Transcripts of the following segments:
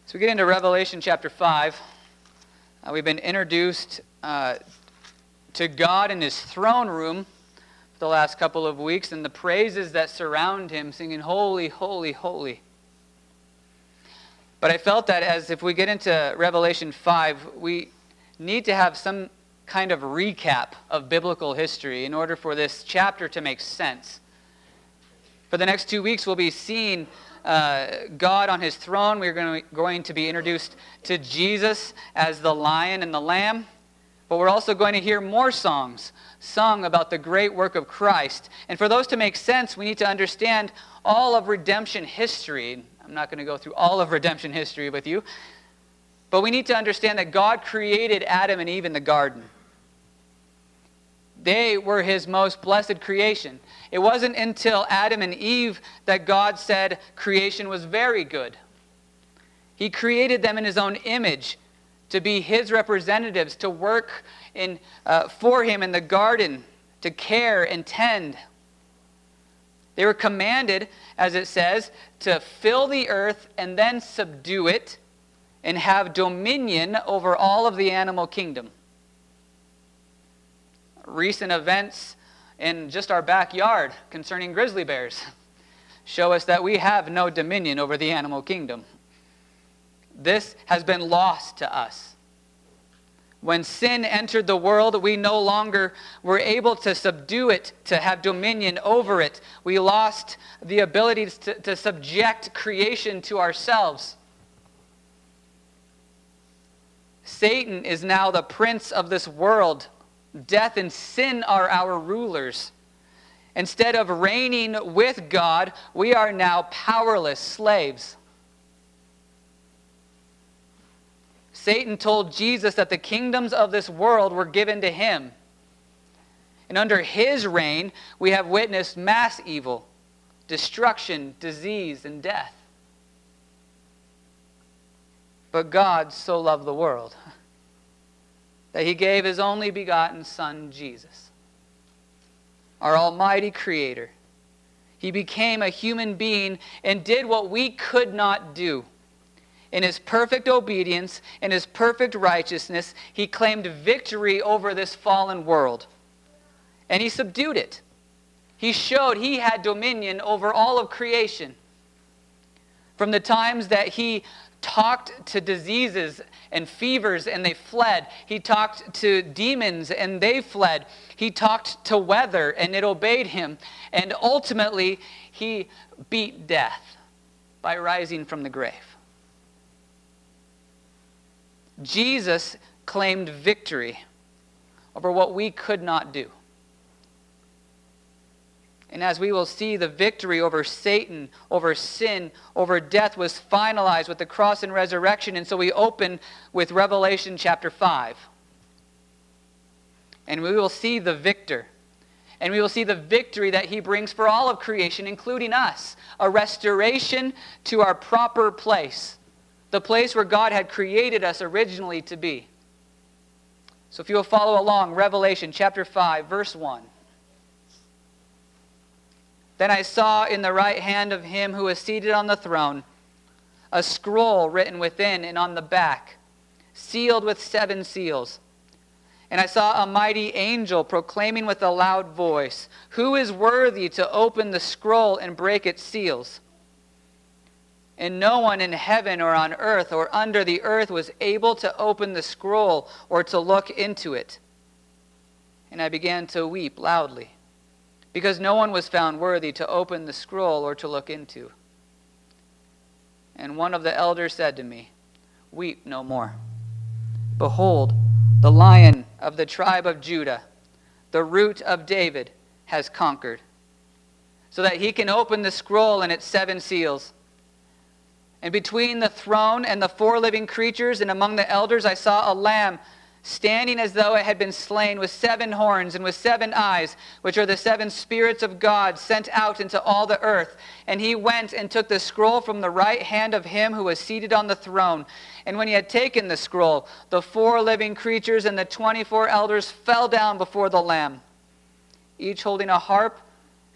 So we get into Revelation chapter 5. We've been introduced to God in his throne room for the last couple of weeks and the praises that surround him, singing, "Holy, holy, holy." But I felt that as if we get into Revelation 5, we need to have some kind of recap of biblical history in order for this chapter to make sense. For the next 2 weeks, we'll be seeing God on his throne. We're going to be introduced to Jesus as the lion and the lamb. But we're also going to hear more songs sung about the great work of Christ. And for those to make sense, we need to understand all of redemption history. I'm not going to go through all of redemption history with you. But we need to understand that God created Adam and Eve in the garden. They were his most blessed creation. It wasn't until Adam and Eve that God said creation was very good. He created them in his own image to be his representatives, to work for him in the garden, to care and tend. They were commanded, as it says, to fill the earth and then subdue it and have dominion over all of the animal kingdom. Recent events in just our backyard concerning grizzly bears show us that we have no dominion over the animal kingdom. This has been lost to us. When sin entered the world, we no longer were able to subdue it, to have dominion over it. We lost the ability to subject creation to ourselves. Satan is now the prince of this world. Death and sin are our rulers. Instead of reigning with God, we are now powerless slaves. Satan told Jesus that the kingdoms of this world were given to him. And under his reign, we have witnessed mass evil, destruction, disease, and death. But God so loved the world that he gave his only begotten Son, Jesus, our almighty Creator. He became a human being and did what we could not do. In his perfect obedience, in his perfect righteousness, he claimed victory over this fallen world. And he subdued it. He showed he had dominion over all of creation. From the times that he talked to diseases and fevers and they fled. He talked to demons and they fled. He talked to weather and it obeyed him. And ultimately, he beat death by rising from the grave. Jesus claimed victory over what we could not do. And as we will see, the victory over Satan, over sin, over death was finalized with the cross and resurrection. And so we open with Revelation chapter 5. And we will see the victor. And we will see the victory that he brings for all of creation, including us. A restoration to our proper place. The place where God had created us originally to be. So if you will follow along, Revelation chapter 5, verse 1. Then I saw in the right hand of him who was seated on the throne a scroll written within and on the back, sealed with 7 seals. And I saw a mighty angel proclaiming with a loud voice, "Who is worthy to open the scroll and break its seals?" And no one in heaven or on earth or under the earth was able to open the scroll or to look into it. And I began to weep loudly, because no one was found worthy to open the scroll or to look into. And one of the elders said to me, "Weep no more. Behold, the Lion of the tribe of Judah, the Root of David, has conquered, so that he can open the scroll and its 7 seals." And between the throne and the 4 living creatures and among the elders I saw a lamb standing as though it had been slain, with 7 horns and with 7 eyes, which are the 7 spirits of God sent out into all the earth. And he went and took the scroll from the right hand of him who was seated on the throne. And when he had taken the scroll, the 4 living creatures and the 24 elders fell down before the Lamb, each holding a harp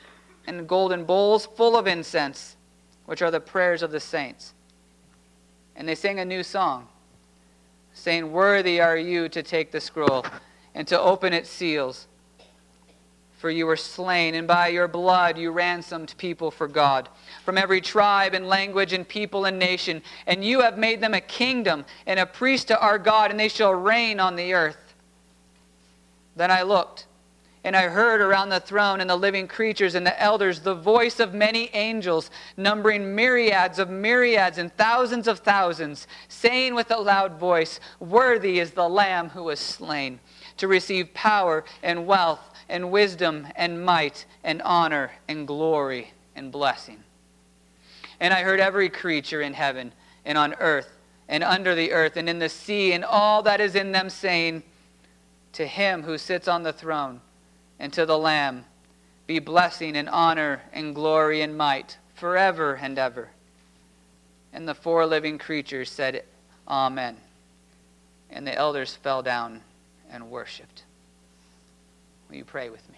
and golden bowls full of incense, which are the prayers of the saints. And they sang a new song, saying, "Worthy are you to take the scroll and to open its seals. For you were slain, and by your blood you ransomed people for God, from every tribe and language and people and nation. And you have made them a kingdom and a priest to our God, and they shall reign on the earth." Then I looked, and I heard around the throne and the living creatures and the elders the voice of many angels, numbering myriads of myriads and thousands of thousands, saying with a loud voice, "Worthy is the Lamb who was slain, to receive power and wealth and wisdom and might and honor and glory and blessing." And I heard every creature in heaven and on earth and under the earth and in the sea and all that is in them saying, "To him who sits on the throne and to the Lamb be blessing and honor and glory and might forever and ever." And the four living creatures said, "Amen." And the elders fell down and worshipped. Will you pray with me?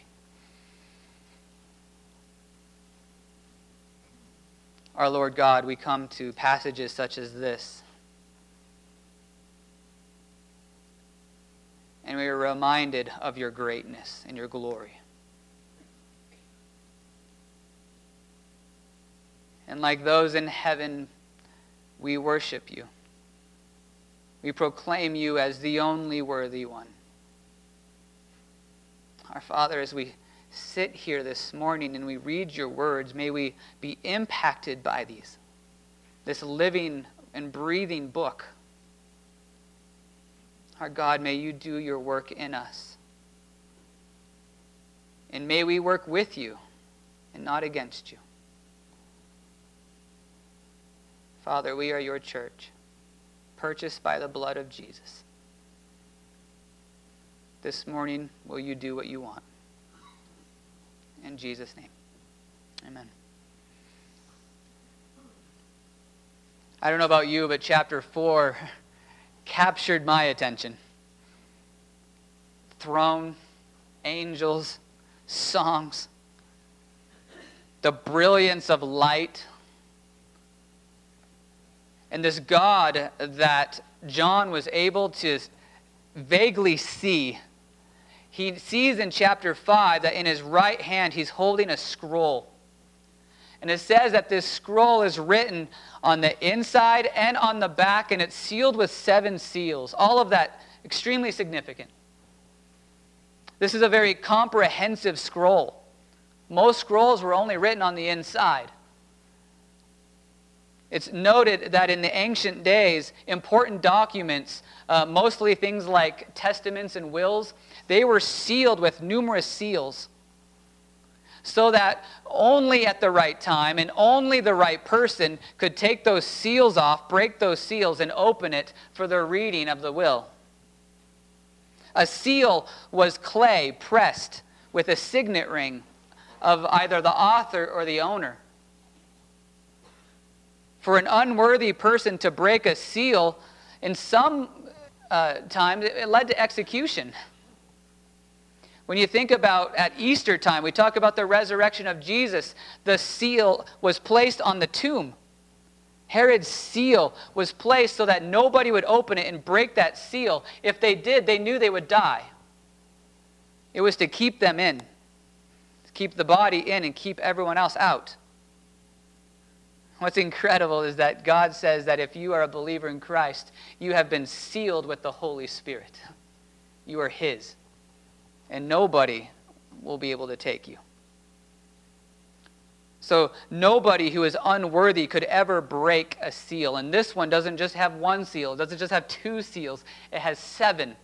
Our Lord God, we come to passages such as this, and we are reminded of your greatness and your glory. And like those in heaven, we worship you. We proclaim you as the only worthy one. Our Father, as we sit here this morning and we read your words, may we be impacted by this living and breathing book. Our God, may you do your work in us. And may we work with you and not against you. Father, we are your church, purchased by the blood of Jesus. This morning, will you do what you want? In Jesus' name, amen. I don't know about you, but chapter 4 captured my attention. Throne, angels, songs, the brilliance of light, and this God that John was able to vaguely see. He sees in chapter 5 that in his right hand he's holding a scroll. And it says that this scroll is written on the inside and on the back, and it's sealed with 7 seals. All of that extremely significant. This is a very comprehensive scroll. Most scrolls were only written on the inside. It's noted that in the ancient days, important documents, mostly things like testaments and wills, they were sealed with numerous seals, so that only at the right time and only the right person could take those seals off, break those seals, and open it for the reading of the will. A seal was clay pressed with a signet ring of either the author or the owner. For an unworthy person to break a seal, in some times it led to execution. When you think about at Easter time, we talk about the resurrection of Jesus, the seal was placed on the tomb. Herod's seal was placed so that nobody would open it and break that seal. If they did, they knew they would die. It was to keep them in, to keep the body in and keep everyone else out. What's incredible is that God says that if you are a believer in Christ, you have been sealed with the Holy Spirit. You are His. And nobody will be able to take you. So nobody who is unworthy could ever break a seal. And this one doesn't just have 1 seal. It doesn't just have 2 seals. It has 7.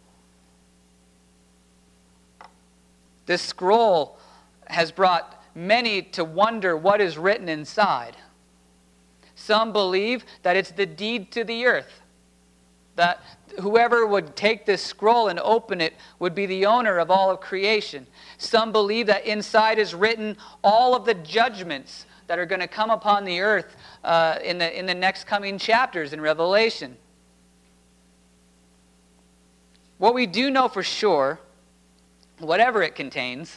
This scroll has brought many to wonder what is written inside. Some believe that it's the deed to the earth, that whoever would take this scroll and open it would be the owner of all of creation. Some believe that inside is written all of the judgments that are going to come upon the earth in the next coming chapters in Revelation. What we do know for sure, whatever it contains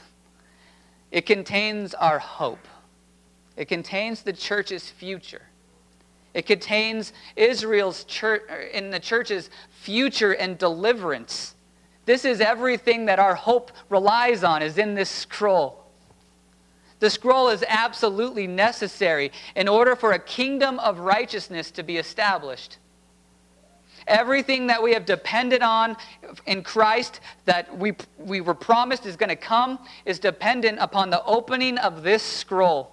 our hope. It contains the church's future. It contains Israel's church, in the church's future and deliverance. This is everything that our hope relies on, is in this scroll. The scroll is absolutely necessary in order for a kingdom of righteousness to be established. Everything that we have depended on in Christ, that we were promised is going to come, is dependent upon the opening of this scroll.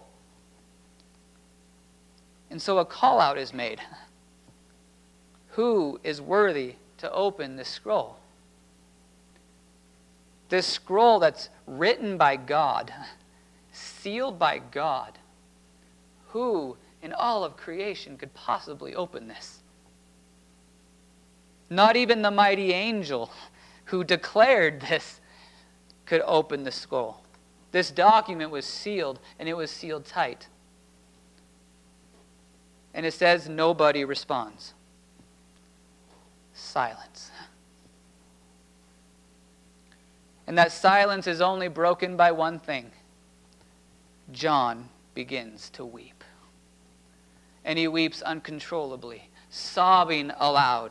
And so a call out is made. Who is worthy to open this scroll? This scroll that's written by God, sealed by God. Who in all of creation could possibly open this? Not even the mighty angel who declared this could open the scroll. This document was sealed, and it was sealed tight. And it says nobody responds. Silence. And that silence is only broken by one thing. John begins to weep. And he weeps uncontrollably, sobbing aloud.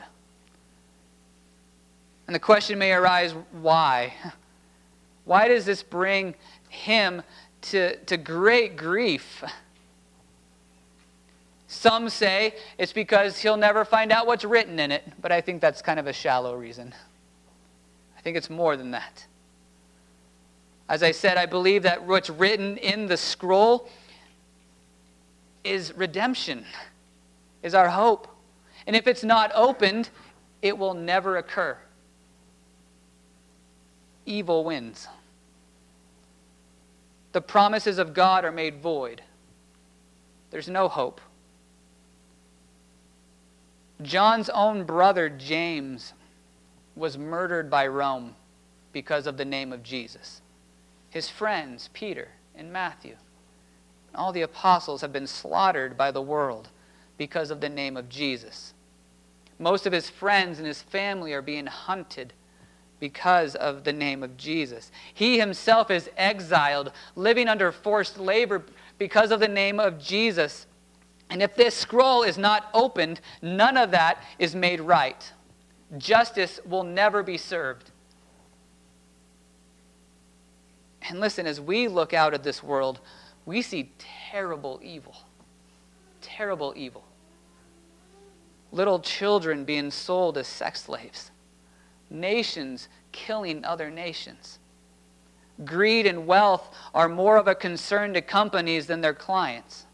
And the question may arise, why? Why does this bring him to great grief? Some say it's because he'll never find out what's written in it, but I think that's kind of a shallow reason. I think it's more than that. As I said, I believe that what's written in the scroll is redemption, is our hope. And if it's not opened, it will never occur. Evil wins. The promises of God are made void. There's no hope. John's own brother, James, was murdered by Rome because of the name of Jesus. His friends, Peter and Matthew, and all the apostles have been slaughtered by the world because of the name of Jesus. Most of his friends and his family are being hunted because of the name of Jesus. He himself is exiled, living under forced labor because of the name of Jesus. And if this scroll is not opened, none of that is made right. Justice will never be served. And listen, as we look out at this world, we see terrible evil. Terrible evil. Little children being sold as sex slaves. Nations killing other nations. Greed and wealth are more of a concern to companies than their clients.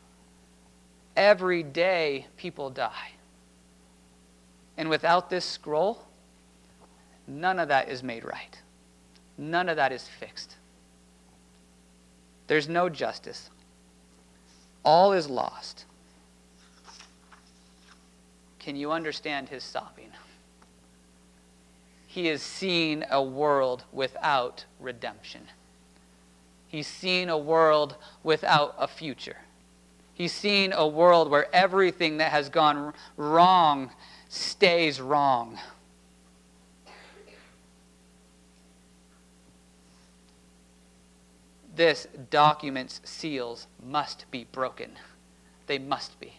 Every day, people die. And without this scroll, none of that is made right. None of that is fixed. There's no justice. All is lost. Can you understand his sobbing? He has seen a world without redemption. He's seen a world without a future. He's seen a world where everything that has gone wrong stays wrong. This document's seals must be broken. They must be.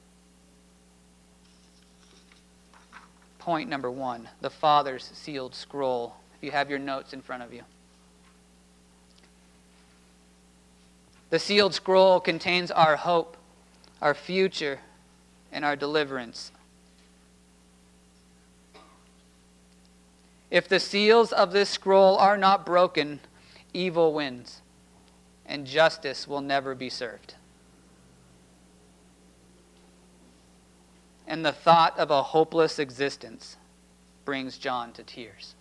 Point number 1, the Father's sealed scroll. If you have your notes in front of you. The sealed scroll contains our hope, our future, and our deliverance. If the seals of this scroll are not broken, evil wins, and justice will never be served. And the thought of a hopeless existence brings John to tears.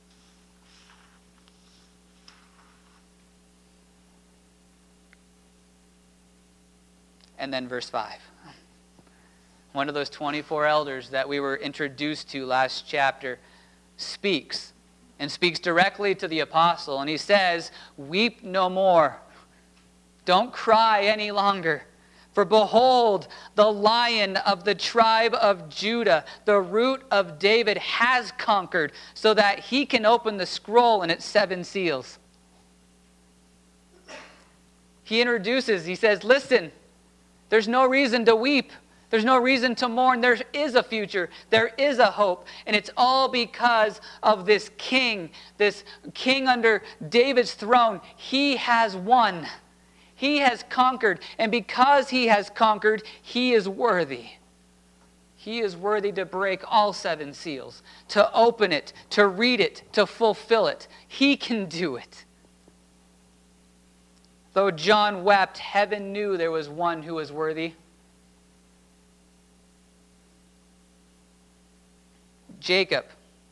And then verse 5. One of those 24 elders that we were introduced to last chapter speaks, and speaks directly to the apostle. And he says, "Weep no more. Don't cry any longer. For behold, the Lion of the tribe of Judah, the Root of David, has conquered, so that he can open the scroll and its 7 seals." He says, listen, there's no reason to weep. There's no reason to mourn. There is a future. There is a hope. And it's all because of this king under David's throne. He has won. He has conquered. And because he has conquered, he is worthy. He is worthy to break all 7 seals, to open it, to read it, to fulfill it. He can do it. Though John wept, heaven knew there was one who was worthy. Jacob,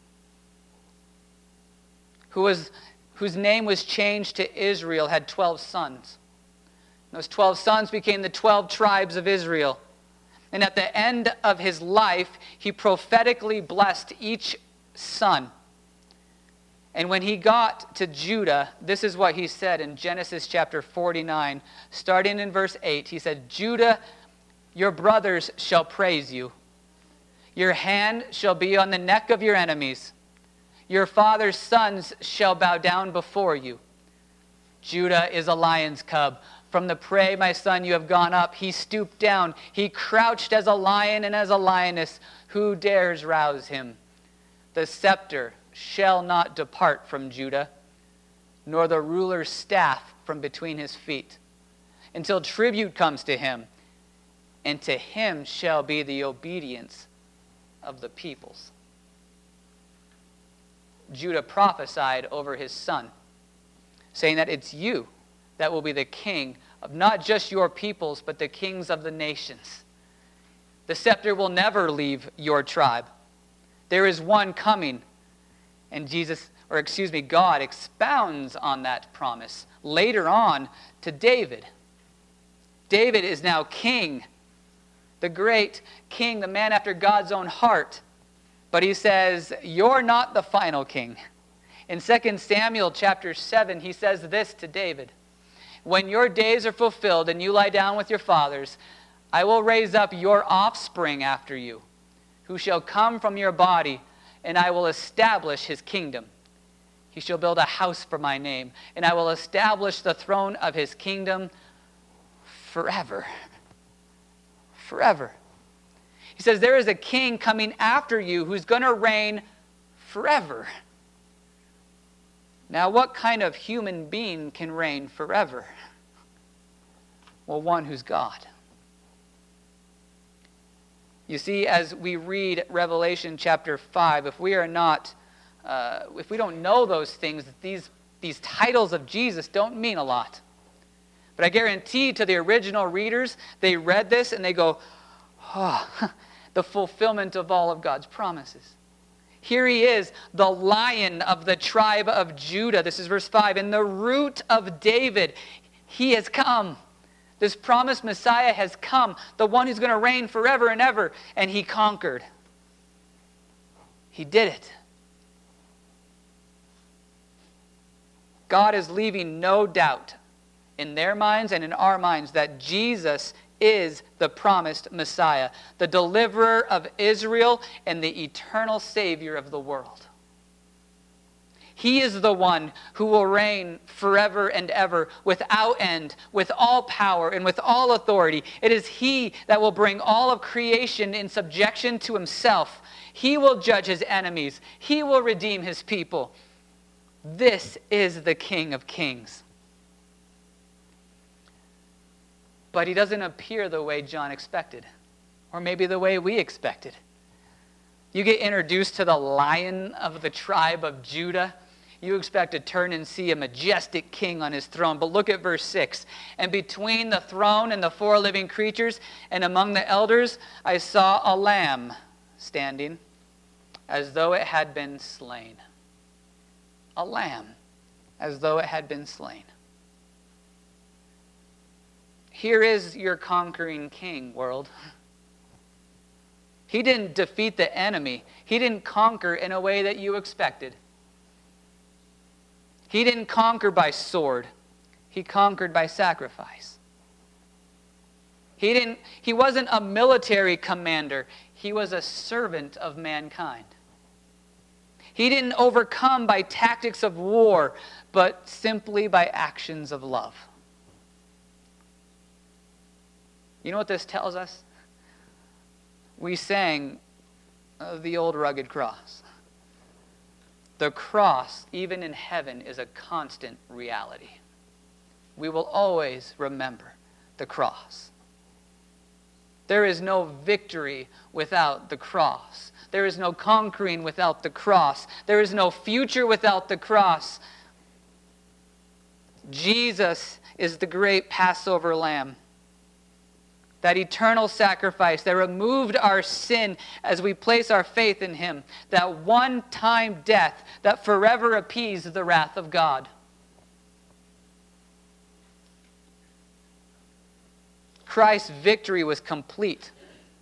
whose name was changed to Israel, had 12 sons. Those 12 sons became the 12 tribes of Israel. And at the end of his life, he prophetically blessed each son. And when he got to Judah, this is what he said in Genesis chapter 49, starting in verse 8. He said, "Judah, your brothers shall praise you. Your hand shall be on the neck of your enemies. Your father's sons shall bow down before you. Judah is a lion's cub. From the prey, my son, you have gone up. He stooped down. He crouched as a lion and as a lioness. Who dares rouse him? The scepter shall not depart from Judah, nor the ruler's staff from between his feet, until tribute comes to him, and to him shall be the obedience of the peoples." Judah prophesied over his son, saying that it's you that will be the king of not just your peoples, but the kings of the nations. The scepter will never leave your tribe. There is one coming, and God expounds on that promise later on to David. David is now king, the great king, the man after God's own heart. But he says, you're not the final king. In 2 Samuel chapter 7, he says this to David: "When your days are fulfilled and you lie down with your fathers, I will raise up your offspring after you, who shall come from your body, and I will establish his kingdom. He shall build a house for my name, and I will establish the throne of his kingdom forever." Forever. He says there is a king coming after you who's going to reign forever. Now, what kind of human being can reign forever? Well, one who's God. You see, as we read Revelation chapter 5, if we don't know those things, these titles of Jesus don't mean a lot. But I guarantee to the original readers, they read this and they go, oh, the fulfillment of all of God's promises. Here he is, the Lion of the tribe of Judah. This is verse 5. "And the root of David, he has come." This promised Messiah has come, the one who's going to reign forever and ever. And he conquered. He did it. God is leaving no doubt in their minds and in our minds that Jesus is the promised Messiah, the deliverer of Israel and the eternal Savior of the world. He is the one who will reign forever and ever, without end, with all power and with all authority. It is he that will bring all of creation in subjection to himself. He will judge his enemies. He will redeem his people. This is the King of Kings. But he doesn't appear the way John expected, or maybe the way we expected. You get introduced to the Lion of the tribe of Judah, you expect to turn and see a majestic king on his throne. But look at verse 6. "And between the throne and the 4 living creatures, and among the elders, I saw a lamb standing, as though it had been slain." A lamb, as though it had been slain. Here is your conquering king, world. He didn't defeat the enemy. He didn't conquer in a way that you expected. He didn't conquer by sword. He conquered by sacrifice. He wasn't a military commander. He was a servant of mankind. He didn't overcome by tactics of war, but simply by actions of love. You know what this tells us? we sang of the old rugged cross. The cross, even in heaven, is a constant reality. We will always remember the cross. There is no victory without the cross. There is no conquering without the cross. There is no future without the cross. Jesus is the great Passover lamb. That eternal sacrifice that removed our sin as we place our faith in him. That one-time death that forever appeased the wrath of God. Christ's victory was complete.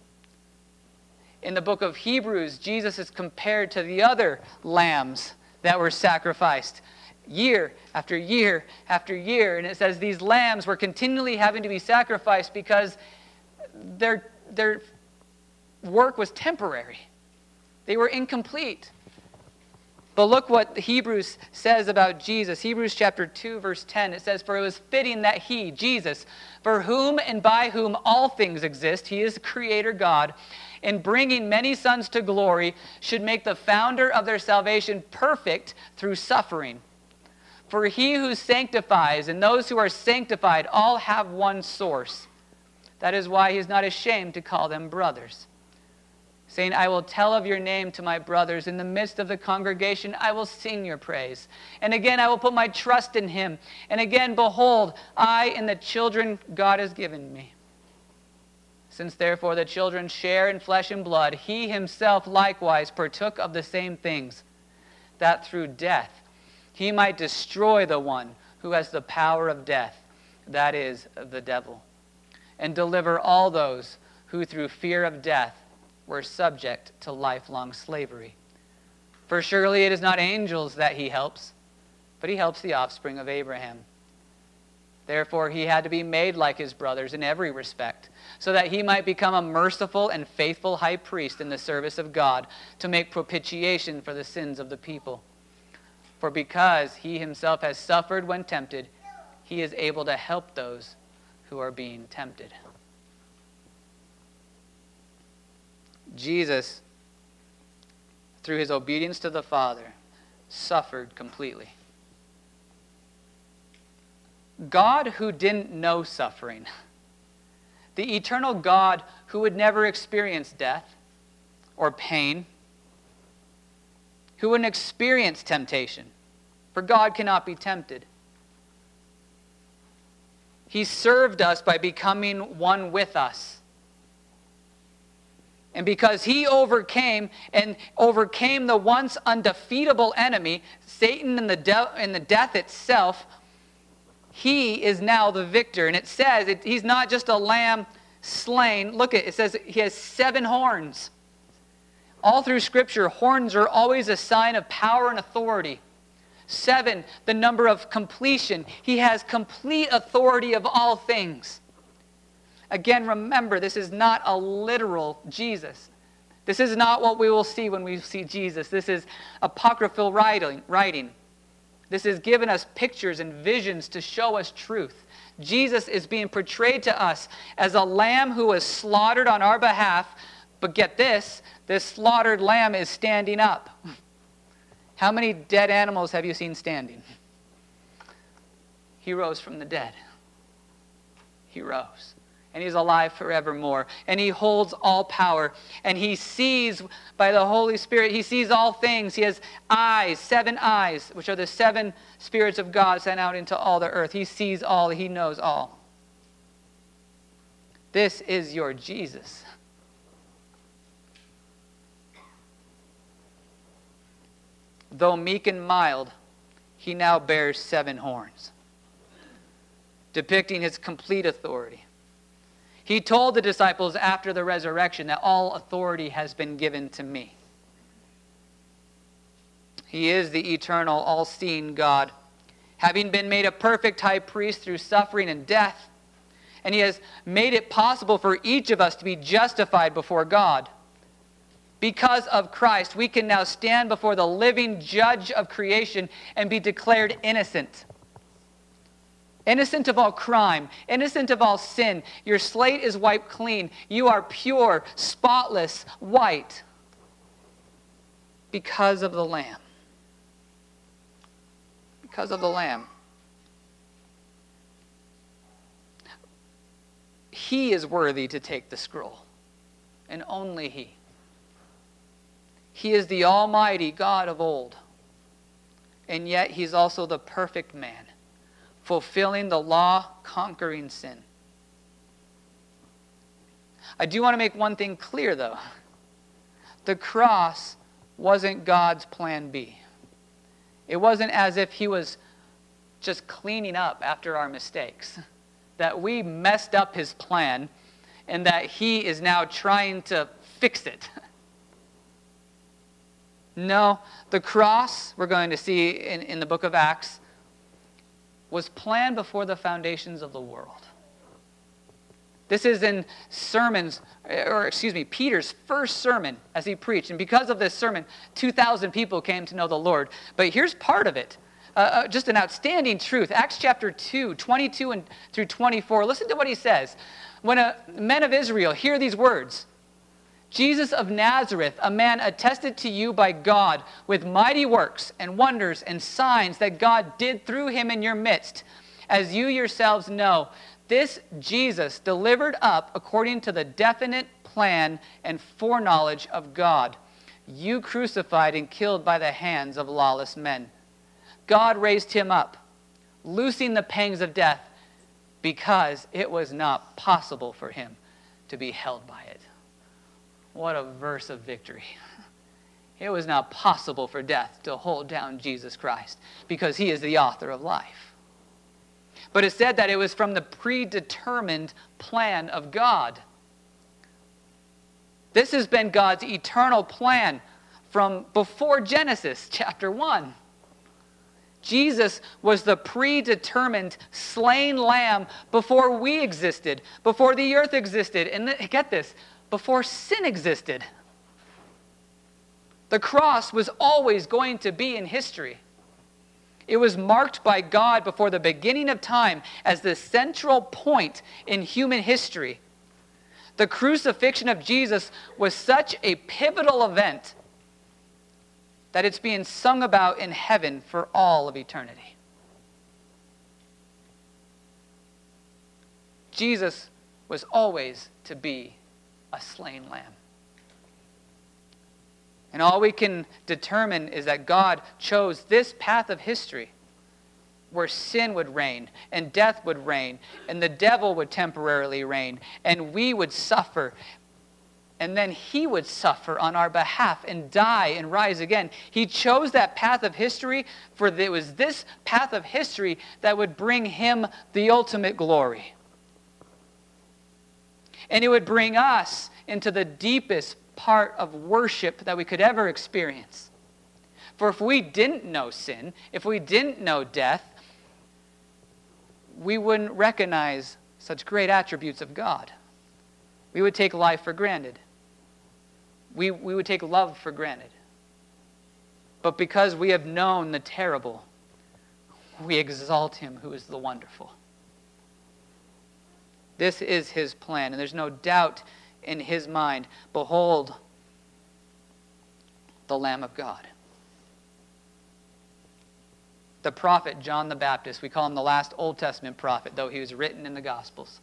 In the book of Hebrews, Jesus is compared to the other lambs that were sacrificed year after year after year. And it says these lambs were continually having to be sacrificed because their work was temporary. They were incomplete. But look what Hebrews says about Jesus. Hebrews chapter 2, verse 10. It says, "For it was fitting that he, Jesus, for whom and by whom all things exist, he is the creator God, in bringing many sons to glory, should make the founder of their salvation perfect through suffering. For he who sanctifies and those who are sanctified all have one source. That is why he is not ashamed to call them brothers. Saying, I will tell of your name to my brothers. In the midst of the congregation, I will sing your praise. And again, I will put my trust in him. And again, behold, I and the children God has given me. Since therefore the children share in flesh and blood, he himself likewise partook of the same things, that through death he might destroy the one who has the power of death, that is, the devil, and deliver all those who through fear of death were subject to lifelong slavery. For surely it is not angels that he helps, but he helps the offspring of Abraham. Therefore he had to be made like his brothers in every respect, so that he might become a merciful and faithful high priest in the service of God, to make propitiation for the sins of the people. For because he himself has suffered when tempted, he is able to help those who are being tempted." Jesus, through his obedience to the Father, suffered completely. God who didn't know suffering, the eternal God who would never experience death or pain, who wouldn't experience temptation, for God cannot be tempted. He served us by becoming one with us. And because he overcame the once undefeatable enemy, Satan and the death itself, he is now the victor. And it says he's not just a lamb slain. Look at it. It says he has 7 horns. All through Scripture, horns are always a sign of power and authority. 7, the number of completion. He has complete authority of all things. Again, remember, this is not a literal Jesus. This is not what we will see when we see Jesus. This is apocryphal writing. This is giving us pictures and visions to show us truth. Jesus is being portrayed to us as a lamb who was slaughtered on our behalf. But get this slaughtered lamb is standing up. How many dead animals have you seen standing? He rose from the dead. He rose. And he's alive forevermore. And he holds all power. And he sees by the Holy Spirit, he sees all things. He has eyes, 7 eyes, which are the 7 spirits of God sent out into all the earth. He sees all. He knows all. This is your Jesus. Though meek and mild, he now bears 7 horns, depicting his complete authority. He told the disciples after the resurrection that all authority has been given to me. He is the eternal, all-seeing God, having been made a perfect high priest through suffering and death, and he has made it possible for each of us to be justified before God. Because of Christ, we can now stand before the living judge of creation and be declared innocent. innocent of all crime, innocent of all sin. Your slate is wiped clean. You are pure, spotless, white because of the Lamb. Because of the Lamb. He is worthy to take the scroll, and only He. He is the Almighty God of old, and yet He's also the perfect man, fulfilling the law, conquering sin. I do want to make one thing clear, though. The cross wasn't God's plan B. It wasn't as if He was just cleaning up after our mistakes, that we messed up His plan and that He is now trying to fix it. No, the cross, we're going to see in the book of Acts, was planned before the foundations of the world. This is in Peter's first sermon as he preached. And because of this sermon, 2,000 people came to know the Lord. But here's part of it. Just an outstanding truth. Acts chapter 2, 22 through 24. Listen to what he says. When men of Israel hear these words, Jesus of Nazareth, a man attested to you by God with mighty works and wonders and signs that God did through him in your midst, as you yourselves know, this Jesus delivered up according to the definite plan and foreknowledge of God, you crucified and killed by the hands of lawless men. God raised him up, loosing the pangs of death, because it was not possible for him to be held by it. What a verse of victory. It was not possible for death to hold down Jesus Christ because he is the author of life. But it said that it was from the predetermined plan of God. This has been God's eternal plan from before Genesis chapter 1. Jesus was the predetermined slain lamb before we existed, before the earth existed. And get this, before sin existed. The cross was always going to be in history. It was marked by God before the beginning of time as the central point in human history. The crucifixion of Jesus was such a pivotal event that it's being sung about in heaven for all of eternity. Jesus was always to be a slain lamb. And all we can determine is that God chose this path of history where sin would reign and death would reign and the devil would temporarily reign and we would suffer. And then he would suffer on our behalf and die and rise again. He chose that path of history for it was this path of history that would bring him the ultimate glory. And it would bring us into the deepest part of worship that we could ever experience. For if we didn't know sin, if we didn't know death, we wouldn't recognize such great attributes of God. We would take life for granted. We would take love for granted. But because we have known the terrible, we exalt him who is the wonderful. This is his plan, and there's no doubt in his mind. Behold, the Lamb of God. The prophet John the Baptist, we call him the last Old Testament prophet, though he was written in the Gospels.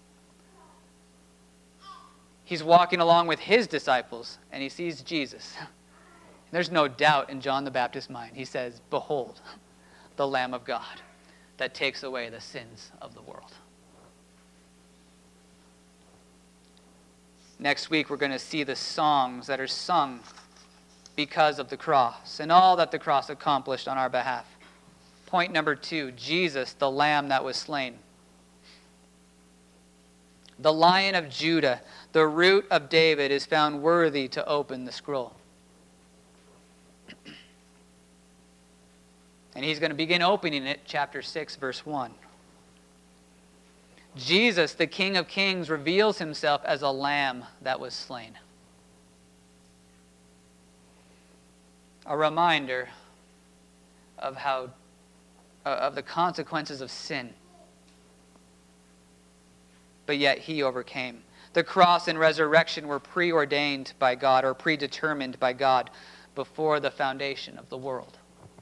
He's walking along with his disciples, and he sees Jesus. There's no doubt in John the Baptist's mind. He says, behold, the Lamb of God that takes away the sins of the world. Next week, we're going to see the songs that are sung because of the cross and all that the cross accomplished on our behalf. Point number 2, Jesus, the Lamb that was slain. The Lion of Judah, the Root of David, is found worthy to open the scroll. And he's going to begin opening it, chapter 6, verse 1. Jesus, the King of Kings, reveals himself as a lamb that was slain. A reminder of the consequences of sin. but yet he overcame. The cross and resurrection were preordained by God, or predetermined by God, before the foundation of the world.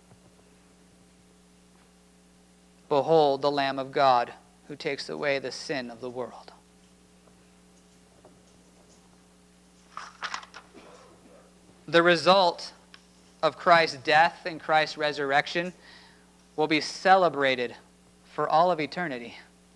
Behold the Lamb of God who takes away the sin of the world. The result of Christ's death and Christ's resurrection will be celebrated for all of eternity.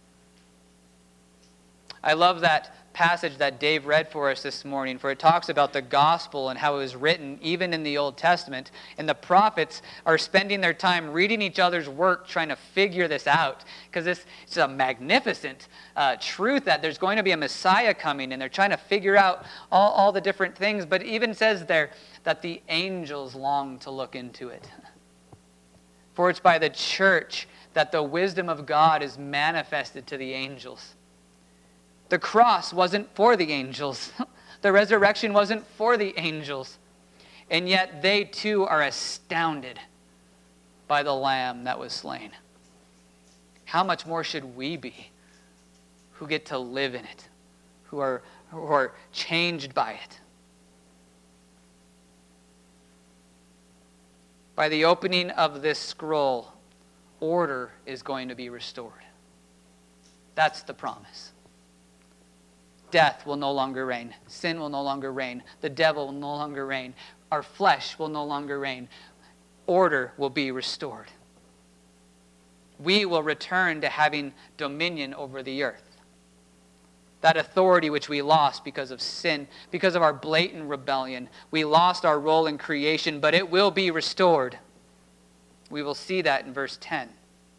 I love that passage that Dave read for us this morning, for it talks about the gospel and how it was written even in the Old Testament. And the prophets are spending their time reading each other's work, trying to figure this out. Because it's a magnificent truth that there's going to be a Messiah coming, and they're trying to figure out all the different things. But it even says there that the angels long to look into it. For it's by the church that the wisdom of God is manifested to the angels. The cross wasn't for the angels. The resurrection wasn't for the angels. And yet they too are astounded by the Lamb that was slain. How much more should we be who get to live in it, who are changed by it? By the opening of this scroll, order is going to be restored. That's the promise. Death will no longer reign. Sin will no longer reign. The devil will no longer reign. Our flesh will no longer reign. Order will be restored. We will return to having dominion over the earth. That authority which we lost because of sin, because of our blatant rebellion. We lost our role in creation, but it will be restored. We will see that in verse 10.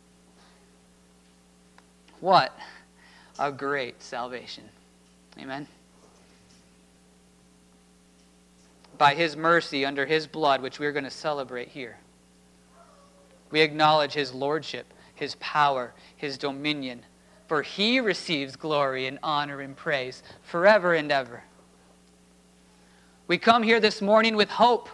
What a great salvation. Amen. By his mercy, under his blood, which we're going to celebrate here, we acknowledge his lordship, his power, his dominion. For he receives glory and honor and praise forever and ever. We come here this morning with hope.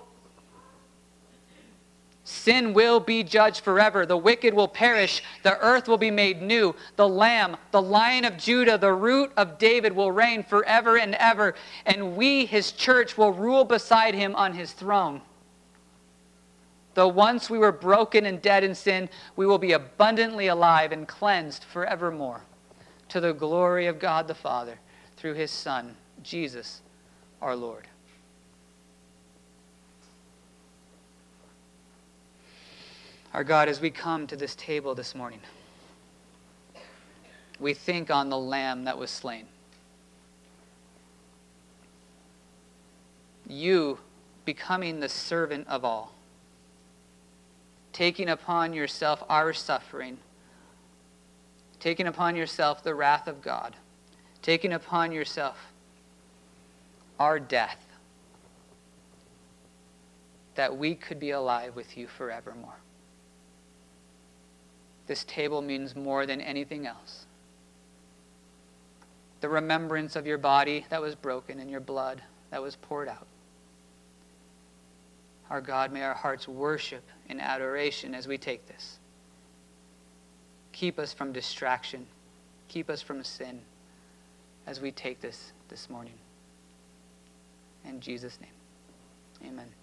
Sin will be judged forever. The wicked will perish. The earth will be made new. The Lamb, the Lion of Judah, the Root of David will reign forever and ever. And we, his church, will rule beside him on his throne. Though once we were broken and dead in sin, we will be abundantly alive and cleansed forevermore, to the glory of God the Father, through his Son, Jesus our Lord. Our God, as we come to this table this morning, we think on the Lamb that was slain. You becoming the servant of all, taking upon yourself our suffering, taking upon yourself the wrath of God, taking upon yourself our death, that we could be alive with you forevermore. This table means more than anything else. The remembrance of your body that was broken and your blood that was poured out. Our God, may our hearts worship in adoration as we take this. Keep us from distraction. Keep us from sin as we take this morning. In Jesus' name, amen.